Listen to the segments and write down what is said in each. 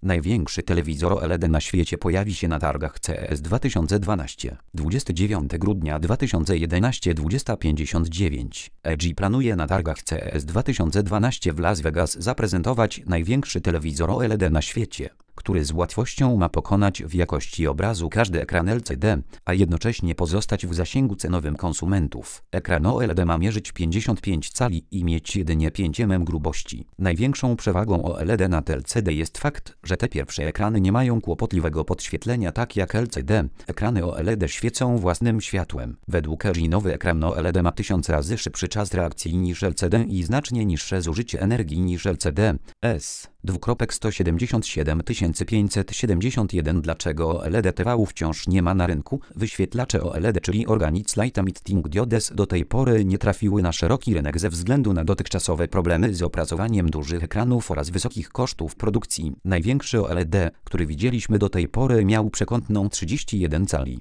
Największy telewizor OLED na świecie pojawi się na targach CES 2012. 29 grudnia 2011 20:59. LG planuje na targach CES 2012 w Las Vegas zaprezentować największy telewizor OLED na świecie, który z łatwością ma pokonać w jakości obrazu każdy ekran LCD, a jednocześnie pozostać w zasięgu cenowym konsumentów. Ekran OLED ma mierzyć 55 cali i mieć jedynie 5 mm grubości. Największą przewagą OLED nad LCD jest fakt, że te pierwsze ekrany nie mają kłopotliwego podświetlenia tak jak LCD. Ekrany OLED świecą własnym światłem. Według LG nowy ekran OLED ma 1000 razy szybszy czas reakcji niż LCD i znacznie niższe zużycie energii niż LCD. S:277571. Dlaczego OLED TV wciąż nie ma na rynku? Wyświetlacze OLED, czyli Organic Light Emitting Diodes, do tej pory nie trafiły na szeroki rynek ze względu na dotychczasowe problemy z opracowaniem dużych ekranów oraz wysokich kosztów produkcji. Największy OLED, który widzieliśmy do tej pory, miał przekątną 31 cali.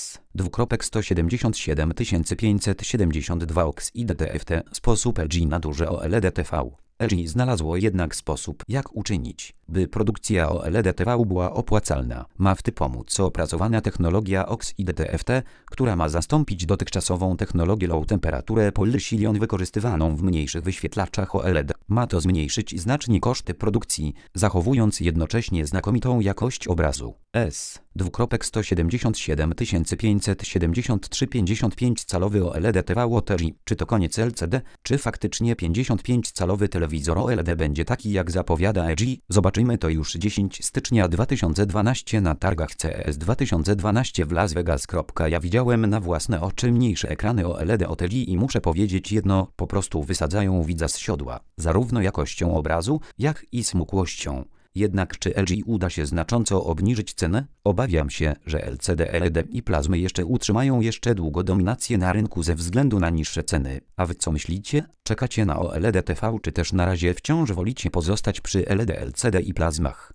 S:277572 Oxide TFT. Sposób LG na duże OLED TV. LG znalazło jednak sposób, jak uczynić, by produkcja OLED TV była opłacalna. Ma w tym pomóc opracowana technologia Oxide TFT, która ma zastąpić dotychczasową technologię Low Temperature Polysilicon wykorzystywaną w mniejszych wyświetlaczach OLED. Ma to zmniejszyć znacznie koszty produkcji, zachowując jednocześnie znakomitą jakość obrazu. S:277573 55-calowy OLED TV od LG. Czy to koniec LCD? Czy faktycznie 55-calowy telewizor OLED będzie taki, jak zapowiada LG? Zobaczymy to już 10 stycznia 2012 na targach CES 2012 w Las Vegas. Ja widziałem na własne oczy mniejsze ekrany OLED od LG i muszę powiedzieć jedno, po prostu wysadzają widza z siodła, zarówno jakością obrazu, jak i smukłością. Jednak czy LG uda się znacząco obniżyć cenę? Obawiam się, że LCD, LED i plazmy jeszcze utrzymają jeszcze długo dominację na rynku ze względu na niższe ceny. A wy co myślicie? Czekacie na OLED TV, czy też na razie wciąż wolicie pozostać przy LED, LCD i plazmach?